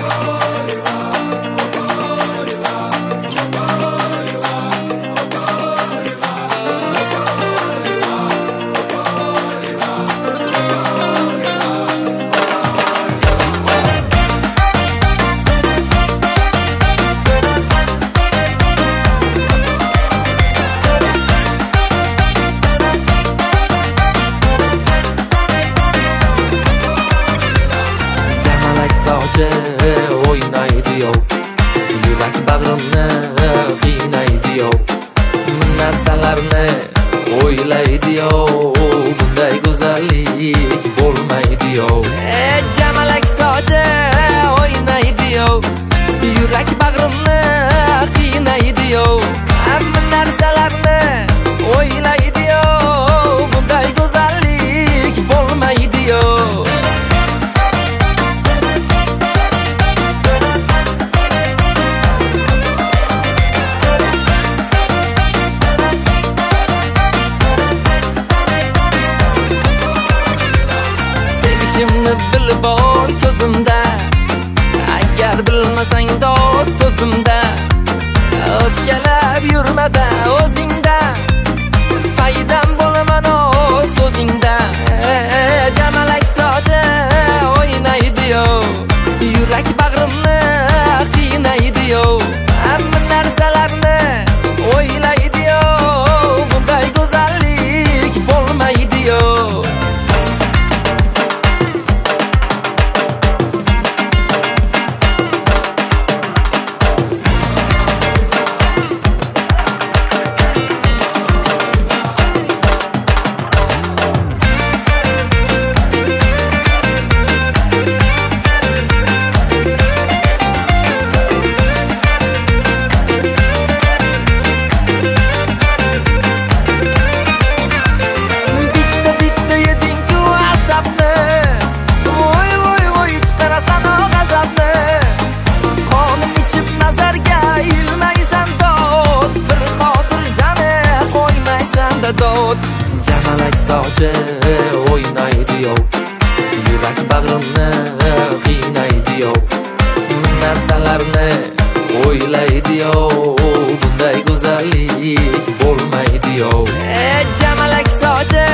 o'ynaydi-yov, yurak bag'rimni qiynaydi-yov, narsalarni o'ylaydi-yov, bunday go'zallik bo'lmaydi-yov. Jamalak sochi o'ynaydi-yov, yurak bag'rimni qiynaydi-yov, hamma narsalarni o'ylaydi-yov, bunday go'zallik bo'lmaydi-yov. Sevishimni bilib ol ko'zimda, agar bilmasang dod so'zimda, o'pkalab yurmada o'zingda, paydam bo'laman o'z so'zingda. Jamalak sochi o'ynaydi-yov, yurak bag'rimni qiynaydi-yov, hamma narsalarni o'ylaydi-yov, bunday go'zallik bo'lmaydi-yov. Jamalak sochi o'ynaydi-yov, yurak bag'rimni qiynaydi-yov, narsalarni o'ylaydi-yov, bunday go'zallik bo'lmaydi-yov. Jamalak sochi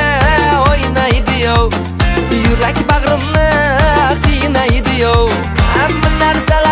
o'ynaydi-yov, yurak bag'rimni qiynaydi-yov, hamma narsalar